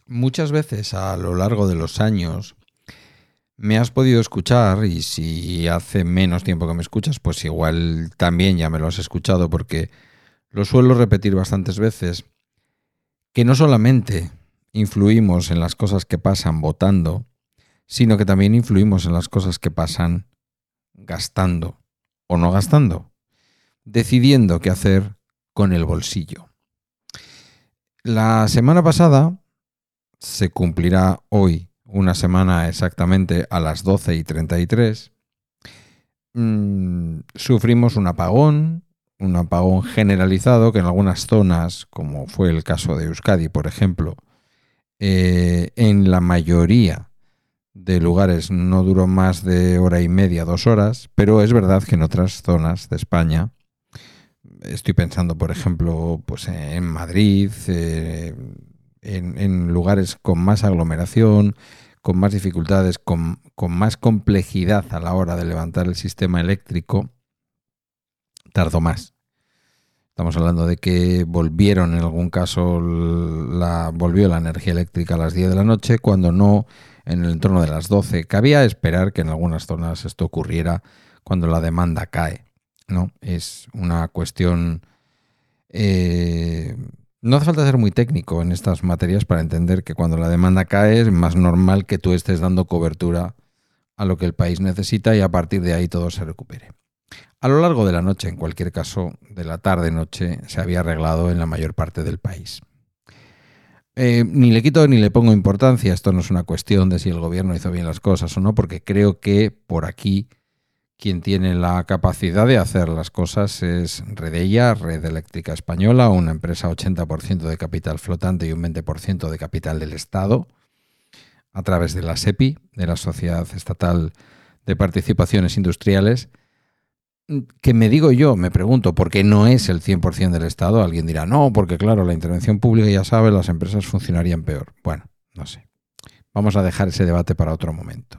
Muchas veces a lo largo de los años me has podido escuchar, y si hace menos tiempo que me escuchas, pues igual también ya me lo has escuchado, porque lo suelo repetir bastantes veces, que no solamente influimos en las cosas que pasan votando, sino que también influimos en las cosas que pasan gastando o no gastando, decidiendo qué hacer con el bolsillo. La semana pasada se cumplirá hoy una semana exactamente a las 12:33. Sufrimos un apagón generalizado que en algunas zonas, como fue el caso de Euskadi, por ejemplo, en la mayoría de lugares no duró más de hora y media, 2 horas, pero es verdad que en otras zonas de España, estoy pensando, por ejemplo, pues en Madrid, en lugares con más aglomeración, con más dificultades, con más complejidad a la hora de levantar el sistema eléctrico, tardó más. Estamos hablando de que volvieron, en algún caso, volvió la energía eléctrica a las 10 de la noche, cuando no en el entorno de las 12. Cabía esperar que en algunas zonas esto ocurriera cuando la demanda cae, ¿no? Es una cuestión... no hace falta ser muy técnico en estas materias para entender que cuando la demanda cae es más normal que tú estés dando cobertura a lo que el país necesita y a partir de ahí todo se recupere. A lo largo de la noche, en cualquier caso, de la tarde-noche, se había arreglado en la mayor parte del país. Ni le quito ni le pongo importancia, esto no es una cuestión de si el gobierno hizo bien las cosas o no, porque creo que por aquí quien tiene la capacidad de hacer las cosas es Redella, Red Eléctrica Española, una empresa 80% de capital flotante y un 20% de capital del Estado, a través de la SEPI, de la Sociedad Estatal de Participaciones Industriales, que me pregunto, ¿por qué no es el 100% del Estado? Alguien dirá, no, porque claro, la intervención pública, ya sabe, las empresas funcionarían peor. Bueno, no sé. Vamos a dejar ese debate para otro momento.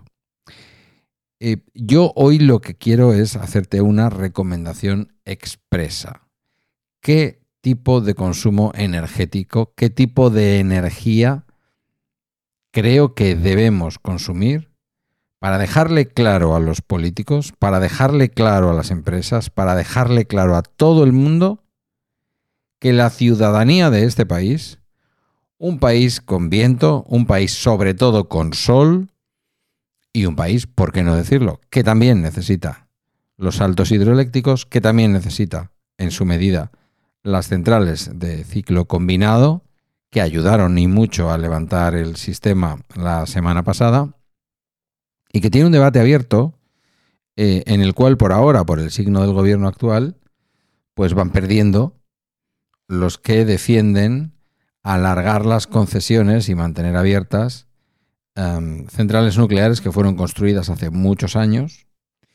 Yo hoy lo que quiero es hacerte una recomendación expresa. ¿Qué tipo de consumo energético, qué tipo de energía creo que debemos consumir para dejarle claro a los políticos, para dejarle claro a las empresas, para dejarle claro a todo el mundo que la ciudadanía de este país, un país con viento, un país sobre todo con sol y un país, ¿por qué no decirlo?, que también necesita los saltos hidroeléctricos, que también necesita, en su medida, las centrales de ciclo combinado, que ayudaron y mucho a levantar el sistema la semana pasada, y que tiene un debate abierto en el cual por ahora, por el signo del gobierno actual, pues van perdiendo los que defienden alargar las concesiones y mantener abiertas centrales nucleares que fueron construidas hace muchos años,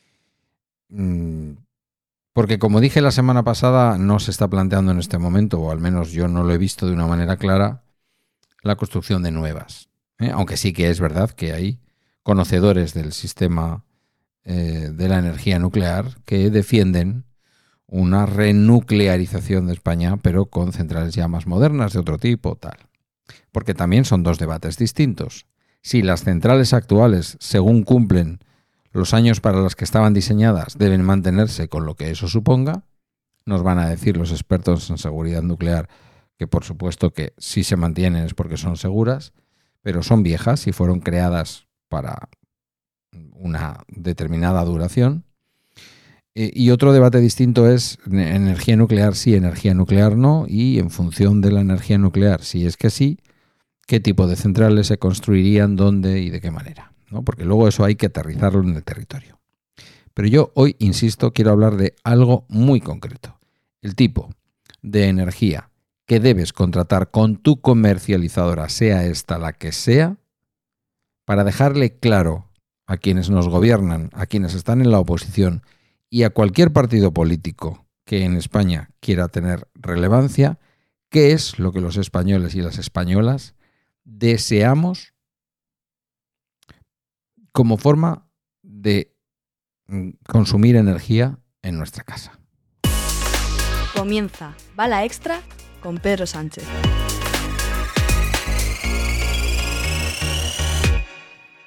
porque como dije la semana pasada, no se está planteando en este momento, o al menos yo no lo he visto de una manera clara, la construcción de nuevas. Aunque sí que es verdad que hay conocedores del sistema de la energía nuclear que defienden una renuclearización de España, pero con centrales ya más modernas, de otro tipo, tal. Porque también son dos debates distintos. Si las centrales actuales, según cumplen los años para los que estaban diseñadas, deben mantenerse con lo que eso suponga, nos van a decir los expertos en seguridad nuclear que por supuesto que si se mantienen es porque son seguras, pero son viejas y fueron creadas para una determinada duración. Y otro debate distinto es energía nuclear sí, energía nuclear no, y en función de la energía nuclear, si es que sí, qué tipo de centrales se construirían, dónde y de qué manera, ¿no? Porque luego eso hay que aterrizarlo en el territorio. Pero yo hoy, insisto, quiero hablar de algo muy concreto. El tipo de energía que debes contratar con tu comercializadora, sea esta la que sea, para dejarle claro a quienes nos gobiernan, a quienes están en la oposición y a cualquier partido político que en España quiera tener relevancia, qué es lo que los españoles y las españolas deseamos como forma de consumir energía en nuestra casa. Comienza Bala Extra con Pedro Sánchez.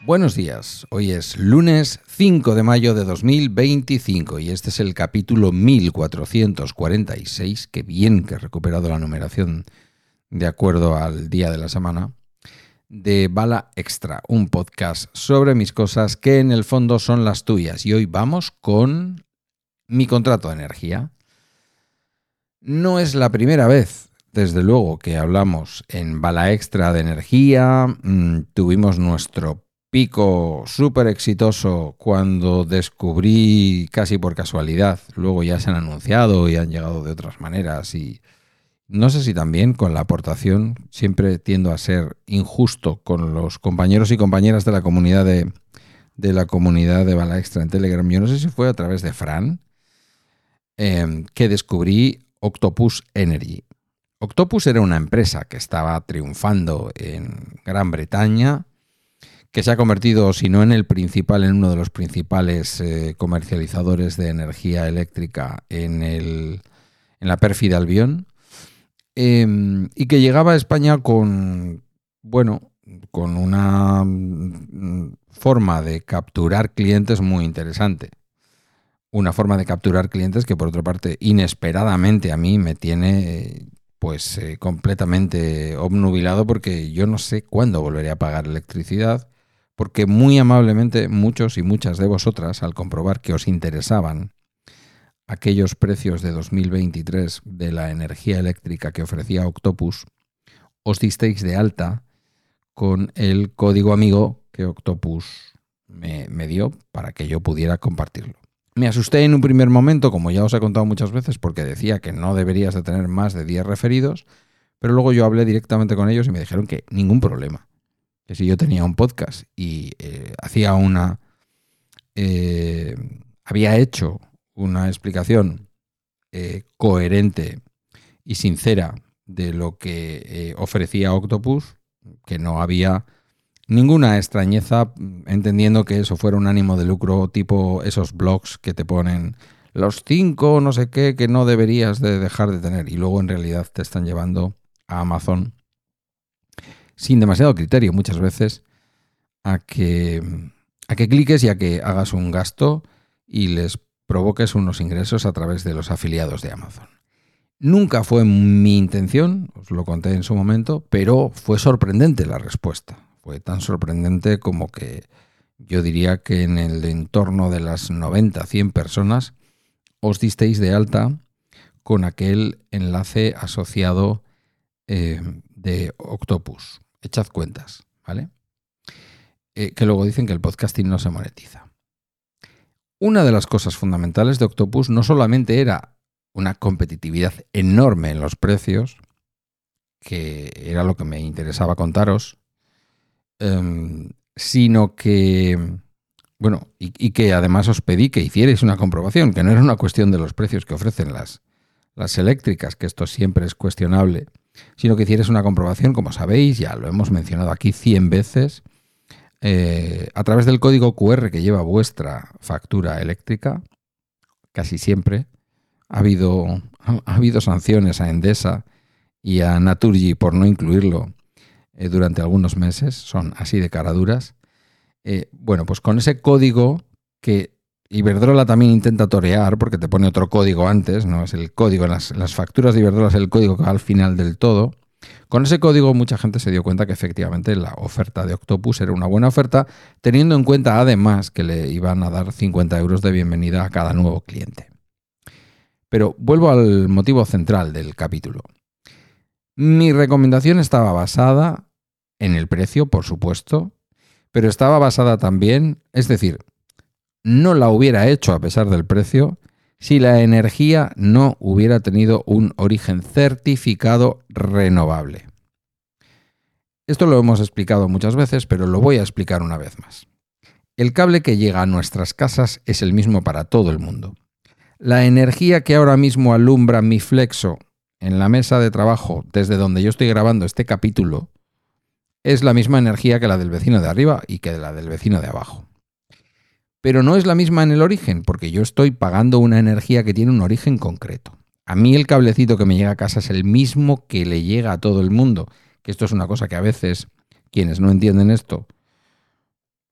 Buenos días, hoy es lunes 5 de mayo de 2025 y este es el capítulo 1446, que bien que he recuperado la numeración de acuerdo al día de la semana, de Bala Extra, un podcast sobre mis cosas que en el fondo son las tuyas. Y hoy vamos con mi contrato de energía. No es la primera vez, desde luego, que hablamos en Bala Extra de energía. Tuvimos nuestro pico súper exitoso cuando descubrí, casi por casualidad, luego ya se han anunciado y han llegado de otras maneras, y no sé si también con la aportación, siempre tiendo a ser injusto con los compañeros y compañeras de la comunidad de Bala Extra en Telegram. Yo no sé si fue a través de Fran que descubrí Octopus Energy. Octopus era una empresa que estaba triunfando en Gran Bretaña, que se ha convertido, si no en el principal, en uno de los principales comercializadores de energía eléctrica en la pérfida Albión, y que llegaba a España con una forma de capturar clientes muy interesante. Una forma de capturar clientes que, por otra parte, inesperadamente a mí me tiene completamente obnubilado, porque yo no sé cuándo volveré a pagar electricidad, porque muy amablemente muchos y muchas de vosotras, al comprobar que os interesaban aquellos precios de 2023 de la energía eléctrica que ofrecía Octopus, os disteis de alta con el código amigo que Octopus me dio para que yo pudiera compartirlo. Me asusté en un primer momento, como ya os he contado muchas veces, porque decía que no deberías de tener más de 10 referidos, pero luego yo hablé directamente con ellos y me dijeron que ningún problema. Que si yo tenía un podcast y había hecho una explicación coherente y sincera de lo que ofrecía Octopus, que no había ninguna extrañeza, entendiendo que eso fuera un ánimo de lucro, tipo esos blogs que te ponen los 5 no sé qué que no deberías de dejar de tener, y luego en realidad te están llevando a Amazon sin demasiado criterio muchas veces a que cliques y a que hagas un gasto y les provoques unos ingresos a través de los afiliados de Amazon. Nunca fue mi intención, os lo conté en su momento, pero fue sorprendente la respuesta. Fue tan sorprendente como que yo diría que en el entorno de las 90, 100 personas os disteis de alta con aquel enlace asociado de Octopus. Echad cuentas, ¿vale? Que luego dicen que el podcasting no se monetiza. Una de las cosas fundamentales de Octopus no solamente era una competitividad enorme en los precios, que era lo que me interesaba contaros, sino que, y que además os pedí que hicierais una comprobación, que no era una cuestión de los precios que ofrecen las eléctricas, que esto siempre es cuestionable, sino que hicierais una comprobación, como sabéis, ya lo hemos mencionado aquí 100 veces, a través del código QR que lleva vuestra factura eléctrica. Casi siempre ha habido sanciones a Endesa y a Naturgy por no incluirlo durante algunos meses, son así de caraduras. Pues con ese código que Iberdrola también intenta torear, porque te pone otro código antes, no es el código, en las facturas de Iberdrola es el código que va al final del todo. Con ese código mucha gente se dio cuenta que efectivamente la oferta de Octopus era una buena oferta, teniendo en cuenta además que le iban a dar 50 euros de bienvenida a cada nuevo cliente. Pero vuelvo al motivo central del capítulo. Mi recomendación estaba basada en el precio, por supuesto, pero estaba basada también, es decir, no la hubiera hecho a pesar del precio si la energía no hubiera tenido un origen certificado renovable. Esto lo hemos explicado muchas veces, pero lo voy a explicar una vez más. El cable que llega a nuestras casas es el mismo para todo el mundo. La energía que ahora mismo alumbra mi flexo en la mesa de trabajo desde donde yo estoy grabando este capítulo es la misma energía que la del vecino de arriba y que la del vecino de abajo. Pero no es la misma en el origen, porque yo estoy pagando una energía que tiene un origen concreto. A mí el cablecito que me llega a casa es el mismo que le llega a todo el mundo, que esto es una cosa que a veces quienes no entienden esto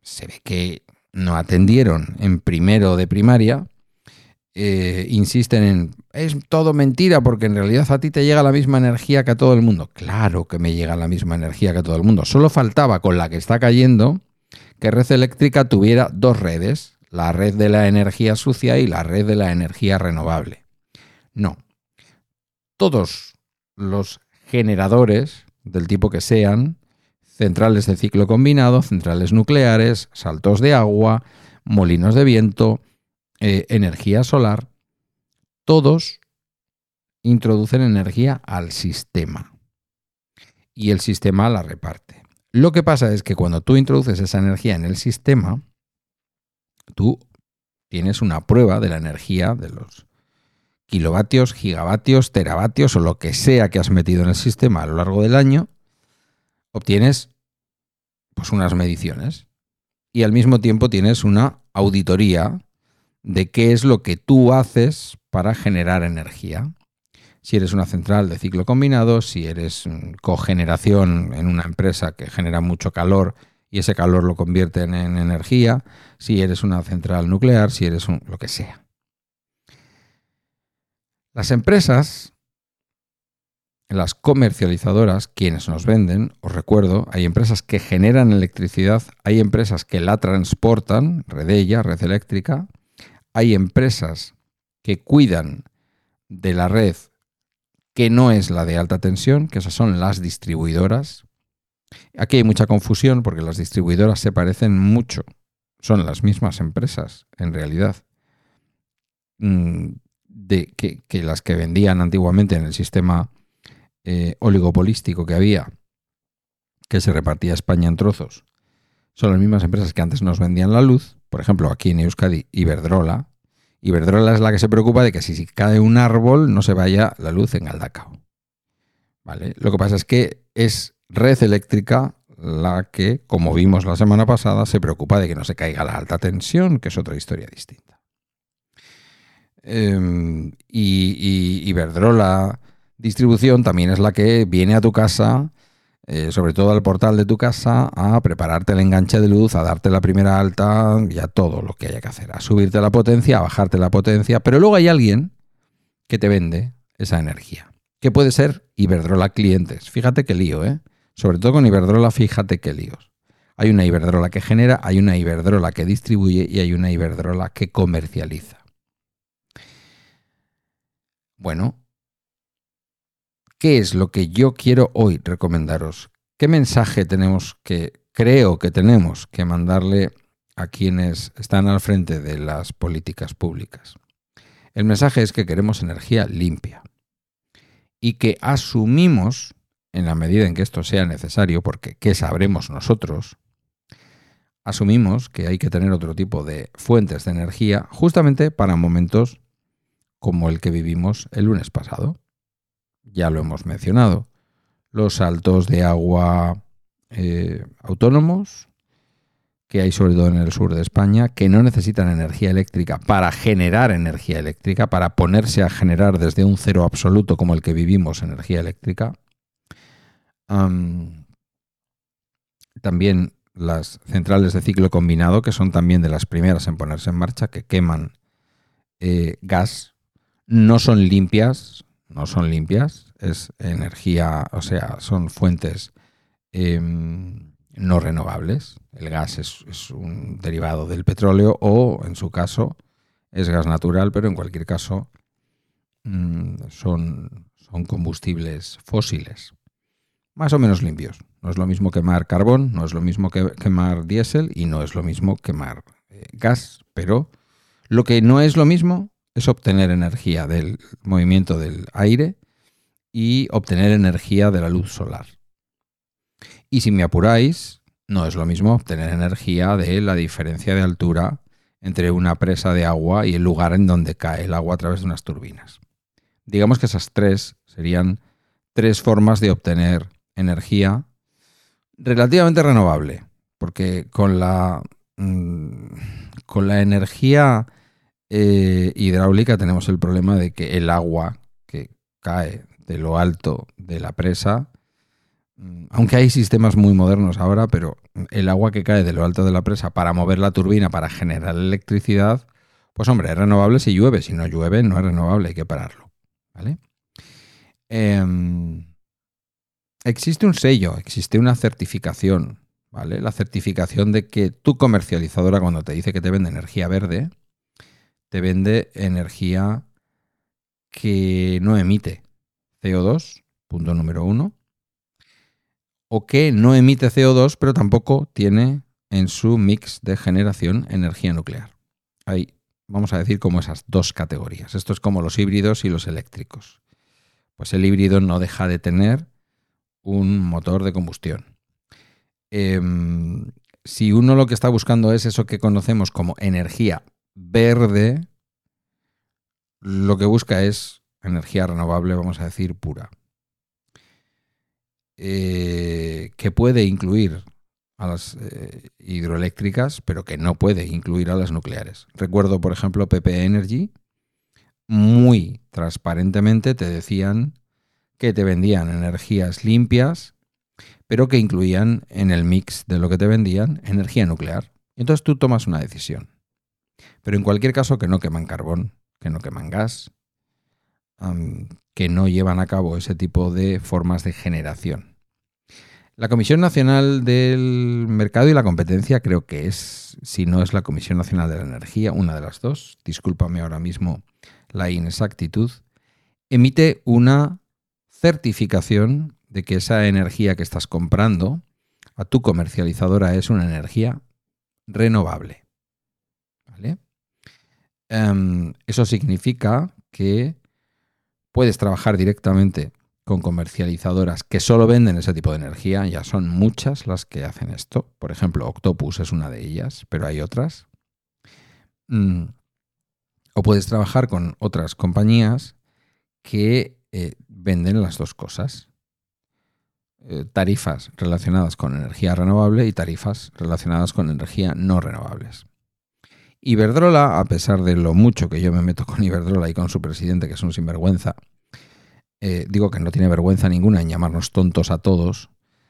se ve que no atendieron en primero de primaria, insisten en, es todo mentira porque en realidad a ti te llega la misma energía que a todo el mundo. Claro que me llega la misma energía que a todo el mundo. Solo faltaba con la que está cayendo que Red Eléctrica tuviera dos redes, la red de la energía sucia y la red de la energía renovable. No. Todos los generadores, del tipo que sean, centrales de ciclo combinado, centrales nucleares, saltos de agua, molinos de viento, energía solar, todos introducen energía al sistema y el sistema la reparte. Lo que pasa es que cuando tú introduces esa energía en el sistema, tú tienes una prueba de la energía de los kilovatios, gigavatios, teravatios o lo que sea que has metido en el sistema a lo largo del año, obtienes pues unas mediciones y al mismo tiempo tienes una auditoría de qué es lo que tú haces para generar energía. Si eres una central de ciclo combinado, si eres cogeneración en una empresa que genera mucho calor y ese calor lo convierte en energía, si eres una central nuclear, si eres lo que sea. Las empresas, las comercializadoras, quienes nos venden, os recuerdo, hay empresas que generan electricidad, hay empresas que la transportan, Redella, Red Eléctrica, hay empresas que cuidan de la red que no es la de alta tensión, que esas son las distribuidoras. Aquí hay mucha confusión porque las distribuidoras se parecen mucho, son las mismas empresas en realidad que las que vendían antiguamente en el sistema oligopolístico que había, que se repartía España en trozos. Son las mismas empresas que antes nos vendían la luz, por ejemplo aquí en Euskadi, Iberdrola. Iberdrola es la que se preocupa de que si cae un árbol no se vaya la luz en Galdacao. ¿Vale? Lo que pasa es que es Red Eléctrica la que, como vimos la semana pasada, se preocupa de que no se caiga la alta tensión, que es otra historia distinta. Y Iberdrola Distribución también es la que viene a tu casa, sobre todo al portal de tu casa, a prepararte el enganche de luz, a darte la primera alta y a todo lo que haya que hacer, a subirte la potencia, a bajarte la potencia, pero luego hay alguien que te vende esa energía, que puede ser Iberdrola Clientes. Fíjate qué lío, ¿eh? Sobre todo con Iberdrola, fíjate qué líos. Hay una Iberdrola que genera, hay una Iberdrola que distribuye y hay una Iberdrola que comercializa. Bueno, ¿qué es lo que yo quiero hoy recomendaros? ¿Qué mensaje creo que tenemos que mandarle a quienes están al frente de las políticas públicas? El mensaje es que queremos energía limpia y que asumimos, en la medida en que esto sea necesario, porque ¿qué sabremos nosotros? Asumimos que hay que tener otro tipo de fuentes de energía justamente para momentos como el que vivimos el lunes pasado. Ya lo hemos mencionado, los saltos de agua autónomos que hay sobre todo en el sur de España, que no necesitan energía eléctrica para generar energía eléctrica, para ponerse a generar desde un cero absoluto como el que vivimos energía eléctrica. También las centrales de ciclo combinado, que son también de las primeras en ponerse en marcha, que queman gas, no son limpias, es energía, o sea, son fuentes no renovables. El gas es un derivado del petróleo o, en su caso, es gas natural, pero en cualquier caso son combustibles fósiles, más o menos limpios. No es lo mismo quemar carbón, no es lo mismo que quemar diésel y no es lo mismo quemar gas, pero lo que no es lo mismo es obtener energía del movimiento del aire y obtener energía de la luz solar. Y si me apuráis, no es lo mismo obtener energía de la diferencia de altura entre una presa de agua y el lugar en donde cae el agua a través de unas turbinas. Digamos que esas tres serían tres formas de obtener energía relativamente renovable, porque con la energía hidráulica tenemos el problema de que el agua que cae de lo alto de la presa Aunque hay sistemas muy modernos ahora, pero el agua que cae de lo alto de la presa para mover la turbina, para generar electricidad, pues hombre, es renovable si llueve. Si no llueve, no es renovable, hay que pararlo. ¿Vale? Existe un sello, existe una certificación, ¿vale? La certificación de que tu comercializadora, cuando te dice que te vende energía verde, te vende energía que no emite CO2, punto número 1, o que no emite CO2, pero tampoco tiene en su mix de generación energía nuclear. Hay, vamos a decir, como esas dos categorías. Esto es como los híbridos y los eléctricos. Pues el híbrido no deja de tener un motor de combustión. Si uno lo que está buscando es eso que conocemos como energía verde, lo que busca es energía renovable, vamos a decir, pura. Que puede incluir a las hidroeléctricas, pero que no puede incluir a las nucleares. Recuerdo, por ejemplo, PP Energy, muy transparentemente te decían que te vendían energías limpias, pero que incluían en el mix de lo que te vendían energía nuclear. Entonces tú tomas una decisión. Pero en cualquier caso que no queman carbón, que no queman gas, que no llevan a cabo ese tipo de formas de generación. La Comisión Nacional del Mercado y la Competencia, creo que es, si no es la Comisión Nacional de la Energía, una de las dos, discúlpame ahora mismo la inexactitud, emite una certificación de que esa energía que estás comprando a tu comercializadora es una energía renovable. ¿Vale? Eso significa que puedes trabajar directamente con comercializadoras que solo venden ese tipo de energía. Ya son muchas las que hacen esto. Por ejemplo, Octopus es una de ellas, pero hay otras. O puedes trabajar con otras compañías que venden las dos cosas. Tarifas relacionadas con energía renovable y tarifas relacionadas con energía no renovables. Iberdrola, a pesar de lo mucho que yo me meto con Iberdrola y con su presidente, que es un sinvergüenza, digo que no tiene vergüenza ninguna en llamarnos tontos a todos,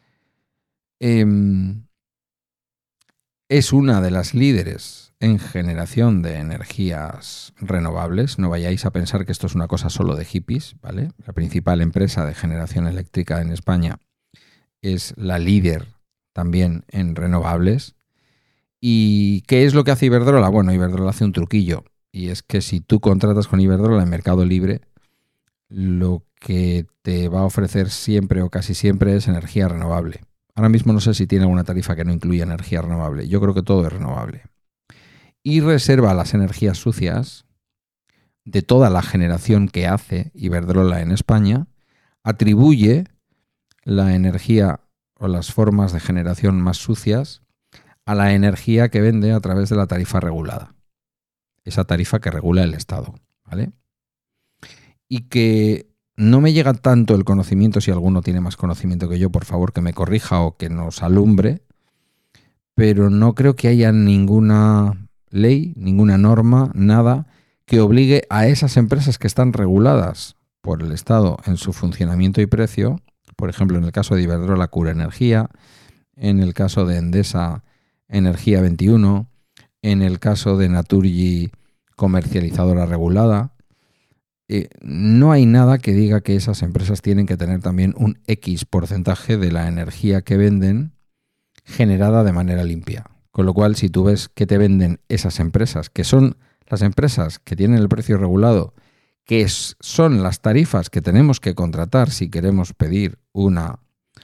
es una de las líderes en generación de energías renovables. No vayáis a pensar que esto es una cosa solo de hippies, ¿vale? La principal empresa de generación eléctrica en España es la líder también en renovables. ¿Y qué es lo que hace Iberdrola? Bueno, Iberdrola hace un truquillo, y es que si tú contratas con Iberdrola en Mercado Libre, lo que te va a ofrecer siempre o casi siempre es energía renovable. Ahora mismo no sé si tiene alguna tarifa que no incluya energía renovable. Yo creo que todo es renovable. Y reserva las energías sucias de toda la generación que hace Iberdrola en España, atribuye la energía o las formas de generación más sucias a la energía que vende a través de la tarifa regulada. Esa tarifa que regula el Estado, ¿vale? Y que no me llega tanto el conocimiento, si alguno tiene más conocimiento que yo, por favor que me corrija o que nos alumbre, pero no creo que haya ninguna ley, ninguna norma, nada que obligue a esas empresas que están reguladas por el Estado en su funcionamiento y precio, por ejemplo en el caso de Iberdrola Cura Energía, en el caso de Endesa Energía 21, en el caso de Naturgy comercializadora regulada. No hay nada que diga que esas empresas tienen que tener también un X porcentaje de la energía que venden generada de manera limpia. Con lo cual, si tú ves que te venden esas empresas, que son las empresas que tienen el precio regulado, que son las tarifas que tenemos que contratar si queremos pedir una,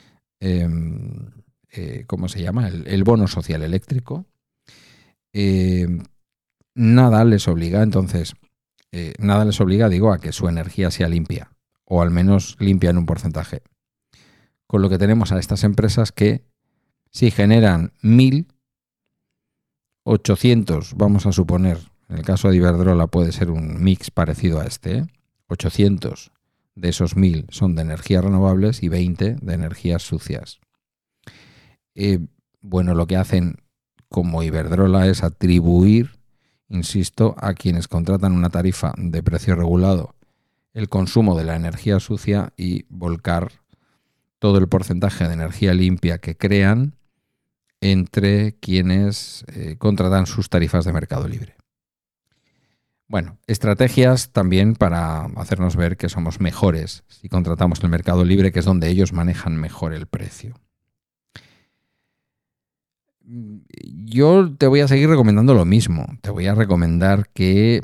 ¿cómo se llama? El bono social eléctrico, nada les obliga, entonces, nada les obliga, digo, a que su energía sea limpia, o al menos limpia en un porcentaje. Con lo que tenemos a estas empresas que, si generan 1.800, vamos a suponer, en el caso de Iberdrola puede ser un mix parecido a este, 800 de esos 1.000 son de energías renovables y 20 de energías sucias. Bueno, lo que hacen como Iberdrola es atribuir, insisto, a quienes contratan una tarifa de precio regulado el consumo de la energía sucia y volcar todo el porcentaje de energía limpia que crean entre quienes contratan sus tarifas de mercado libre. Bueno, estrategias también para hacernos ver que somos mejores si contratamos el mercado libre, que es donde ellos manejan mejor el precio. Yo te voy a seguir recomendando lo mismo. Te voy a recomendar que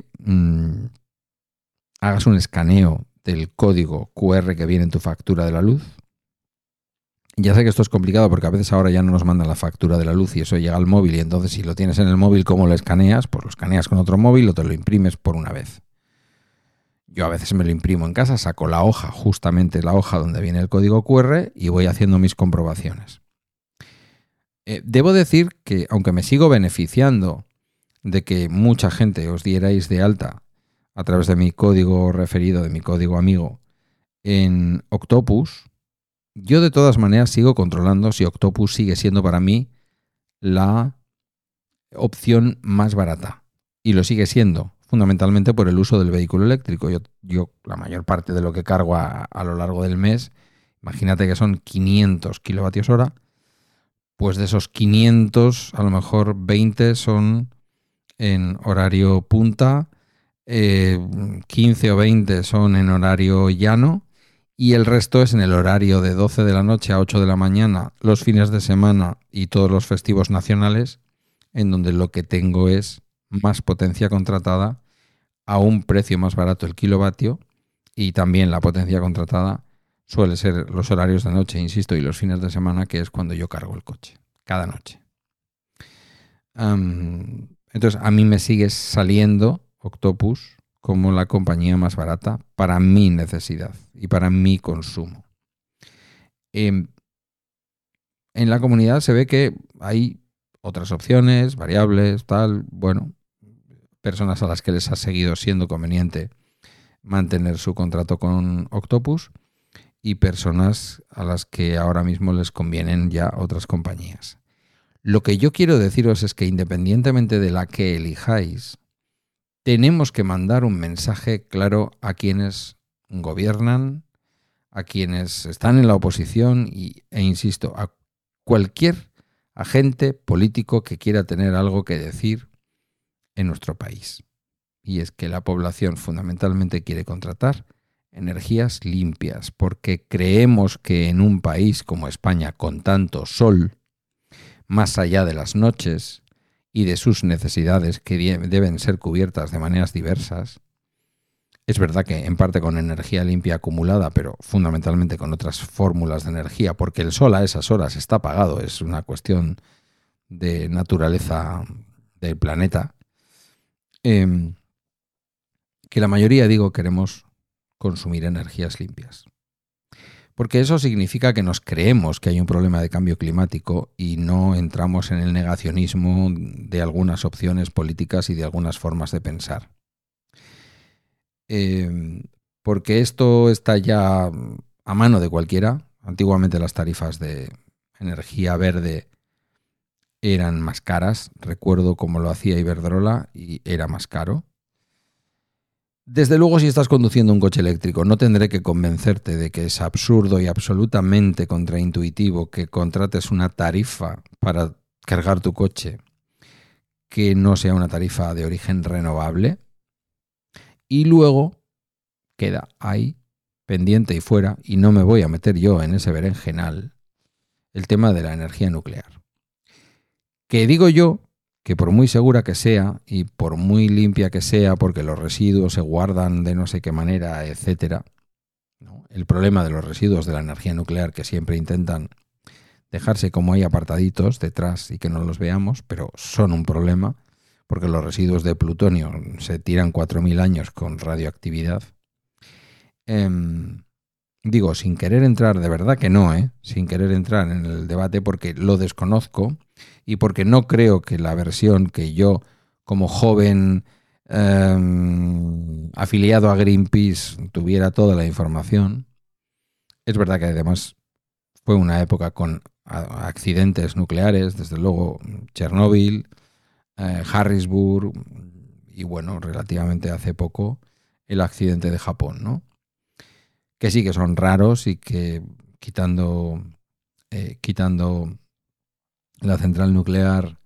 hagas un escaneo del código QR que viene en tu factura de la luz. Ya sé que esto es complicado porque a veces ahora ya no nos mandan la factura de la luz y eso llega al móvil, y entonces si lo tienes en el móvil, ¿cómo lo escaneas? Pues lo escaneas con otro móvil o te lo imprimes por una vez. Yo a veces me lo imprimo en casa, saco la hoja, justamente la hoja donde viene el código QR, y voy haciendo mis comprobaciones. Debo decir que, aunque me sigo beneficiando de que mucha gente os dierais de alta a través de mi código referido, de mi código amigo, en Octopus, yo de todas maneras sigo controlando si Octopus sigue siendo para mí la opción más barata. Y lo sigue siendo, fundamentalmente por el uso del vehículo eléctrico. Yo la mayor parte de lo que cargo a lo largo del mes, imagínate que son 500 kilovatios hora, pues de esos 500, a lo mejor 20 son en horario punta, 15 o 20 son en horario llano, y el resto es en el horario de 12 de la noche a 8 de la mañana, los fines de semana y todos los festivos nacionales, en donde lo que tengo es más potencia contratada a un precio más barato el kilovatio, y también la potencia contratada suele ser los horarios de noche, insisto, y los fines de semana, que es cuando yo cargo el coche, cada noche. Entonces, a mí me sigue saliendo Octopus como la compañía más barata para mi necesidad y para mi consumo. En la comunidad se ve que hay otras opciones, variables, tal. Bueno, personas a las que les ha seguido siendo conveniente mantener su contrato con Octopus, y personas a las que ahora mismo les convienen ya otras compañías. Lo que yo quiero deciros es que, independientemente de la que elijáis, tenemos que mandar un mensaje claro a quienes gobiernan, a quienes están en la oposición e insisto, a cualquier agente político que quiera tener algo que decir en nuestro país. Y es que la población fundamentalmente quiere contratar energías limpias, porque creemos que en un país como España, con tanto sol, más allá de las noches y de sus necesidades que deben ser cubiertas de maneras diversas, es verdad que en parte con energía limpia acumulada, pero fundamentalmente con otras fórmulas de energía, porque el sol a esas horas está apagado, es una cuestión de naturaleza del planeta, que la mayoría, digo, queremos consumir energías limpias. Porque eso significa que nos creemos que hay un problema de cambio climático y no entramos en el negacionismo de algunas opciones políticas y de algunas formas de pensar. Porque esto está ya a mano de cualquiera. Antiguamente las tarifas de energía verde eran más caras. Recuerdo cómo lo hacía Iberdrola y era más caro. Desde luego, si estás conduciendo un coche eléctrico, no tendré que convencerte de que es absurdo y absolutamente contraintuitivo que contrates una tarifa para cargar tu coche que no sea una tarifa de origen renovable, y luego queda ahí pendiente y fuera, y no me voy a meter yo en ese berenjenal, el tema de la energía nuclear. Que digo yo que por muy segura que sea y por muy limpia que sea, porque los residuos se guardan de no sé qué manera, etcétera, ¿no? El problema de los residuos de la energía nuclear, que siempre intentan dejarse como ahí apartaditos detrás y que no los veamos, pero son un problema, porque los residuos de plutonio se tiran 4.000 años con radioactividad. Digo, sin querer entrar, de verdad que no, sin querer entrar en el debate porque lo desconozco y porque no creo que la versión que yo, como joven afiliado a Greenpeace, tuviera toda la información. Es verdad que además fue una época con accidentes nucleares, desde luego Chernóbil, Harrisburg y bueno, relativamente hace poco el accidente de Japón, ¿no? Que sí que son raros y que quitando la central nuclear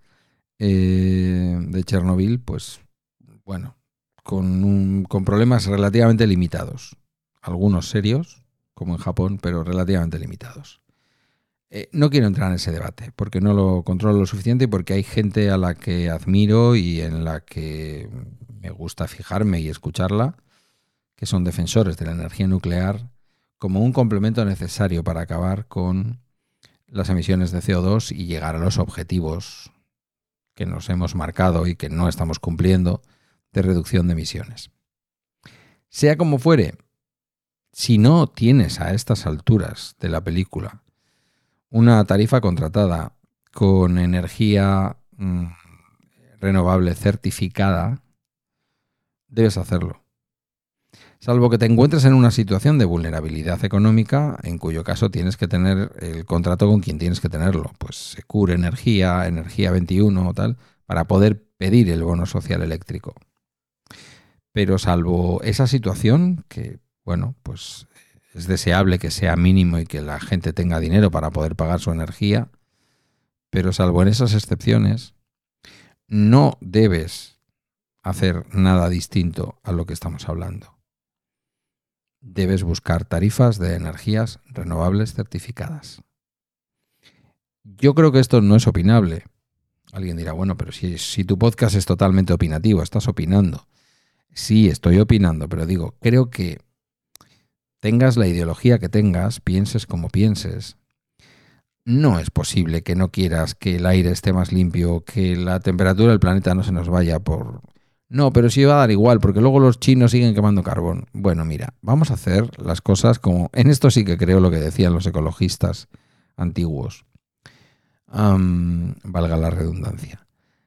de Chernobyl, pues bueno, con problemas relativamente limitados. Algunos serios, como en Japón, pero relativamente limitados. No quiero entrar en ese debate, porque no lo controlo lo suficiente y porque hay gente a la que admiro y en la que me gusta fijarme y escucharla, que son defensores de la energía nuclear como un complemento necesario para acabar con las emisiones de CO2 y llegar a los objetivos que nos hemos marcado y que no estamos cumpliendo de reducción de emisiones. Sea como fuere, si no tienes a estas alturas de la película una tarifa contratada con energía renovable certificada, debes hacerlo. Salvo que te encuentres en una situación de vulnerabilidad económica, en cuyo caso tienes que tener el contrato con quien tienes que tenerlo, pues Secure Energía, Energía 21 o tal, para poder pedir el bono social eléctrico. Pero salvo esa situación, que bueno, pues es deseable que sea mínimo y que la gente tenga dinero para poder pagar su energía, pero salvo en esas excepciones, no debes hacer nada distinto a lo que estamos hablando. Debes buscar tarifas de energías renovables certificadas. Yo creo que esto no es opinable. Alguien dirá, bueno, pero si tu podcast es totalmente opinativo, estás opinando. Sí, estoy opinando, pero digo, creo que tengas la ideología que tengas, pienses como pienses, no es posible que no quieras que el aire esté más limpio, que la temperatura del planeta no se nos vaya por... No, pero sí va a dar igual, porque luego los chinos siguen quemando carbón. Bueno, mira, vamos a hacer las cosas como... En esto sí que creo lo que decían los ecologistas antiguos. Valga la redundancia.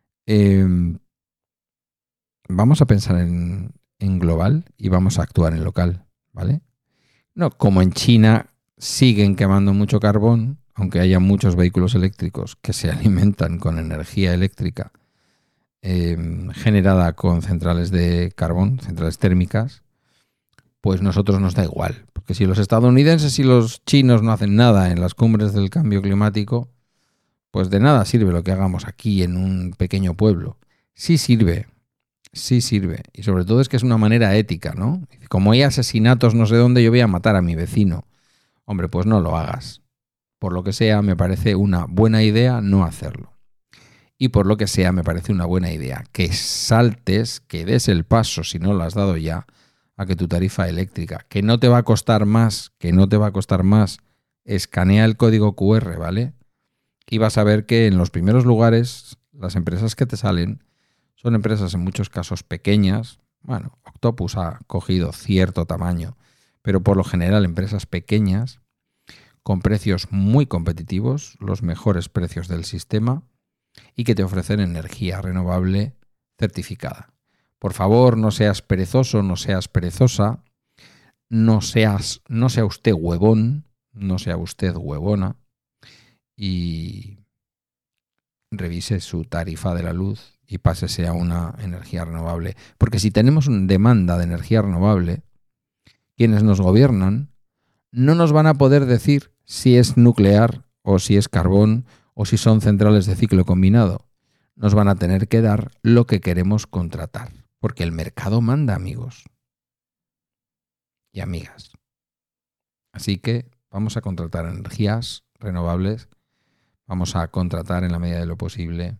Vamos a pensar en global y vamos a actuar en local, ¿vale? No, como en China siguen quemando mucho carbón, aunque haya muchos vehículos eléctricos que se alimentan con energía eléctrica generada con centrales de carbón, centrales térmicas, pues nosotros nos da igual. Porque si los estadounidenses y los chinos no hacen nada en las cumbres del cambio climático, pues de nada sirve lo que hagamos aquí en un pequeño pueblo. Sí sirve. Y sobre todo es que es una manera ética, ¿no? Como hay asesinatos no sé dónde, yo voy a matar a mi vecino. Hombre, pues no lo hagas. Por lo que sea, me parece una buena idea no hacerlo. Y por lo que sea, me parece una buena idea que saltes, que des el paso, si no lo has dado ya, a que tu tarifa eléctrica, que no te va a costar más, escanea el código QR, ¿vale? Y vas a ver que en los primeros lugares, las empresas que te salen son empresas en muchos casos pequeñas. Bueno, Octopus ha cogido cierto tamaño, pero por lo general empresas pequeñas, con precios muy competitivos, los mejores precios del sistema, y que te ofrecen energía renovable certificada. Por favor, no seas perezoso, no seas perezosa, no sea usted huevón, no sea usted huevona, y revise su tarifa de la luz y pásese a una energía renovable. Porque si tenemos una demanda de energía renovable, quienes nos gobiernan no nos van a poder decir si es nuclear o si es carbón o si son centrales de ciclo combinado. Nos van a tener que dar lo que queremos contratar, porque el mercado manda, amigos y amigas. Así que vamos a contratar energías renovables, vamos a contratar en la medida de lo posible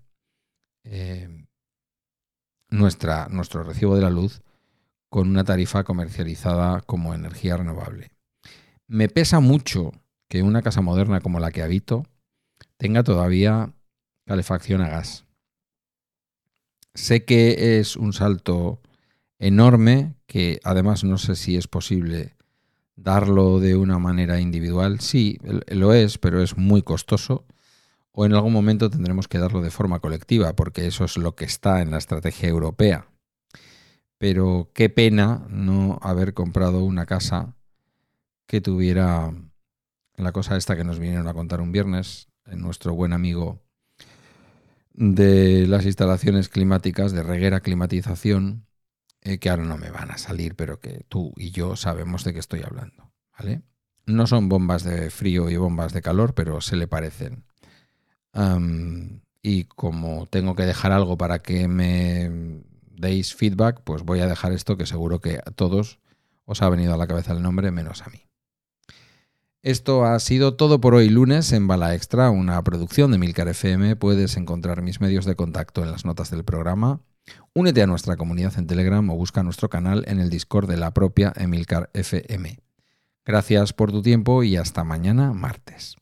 nuestro recibo de la luz con una tarifa comercializada como energía renovable. Me pesa mucho que una casa moderna como la que habito tenga todavía calefacción a gas. Sé que es un salto enorme, que además no sé si es posible darlo de una manera individual. Sí, lo es, pero es muy costoso. O en algún momento tendremos que darlo de forma colectiva, porque eso es lo que está en la estrategia europea. Pero qué pena no haber comprado una casa que tuviera la cosa esta que nos vinieron a contar un viernes, nuestro buen amigo de las instalaciones climáticas, de Reguera Climatización, que ahora no me van a salir, pero que tú y yo sabemos de qué estoy hablando, ¿vale? No son bombas de frío y bombas de calor, pero se le parecen. Y como tengo que dejar algo para que me deis feedback, pues voy a dejar esto que seguro que a todos os ha venido a la cabeza el nombre, menos a mí. Esto ha sido todo por hoy lunes en Bala Extra, una producción de Emilcar FM. Puedes encontrar mis medios de contacto en las notas del programa. Únete a nuestra comunidad en Telegram o busca nuestro canal en el Discord de la propia Emilcar FM. Gracias por tu tiempo y hasta mañana martes.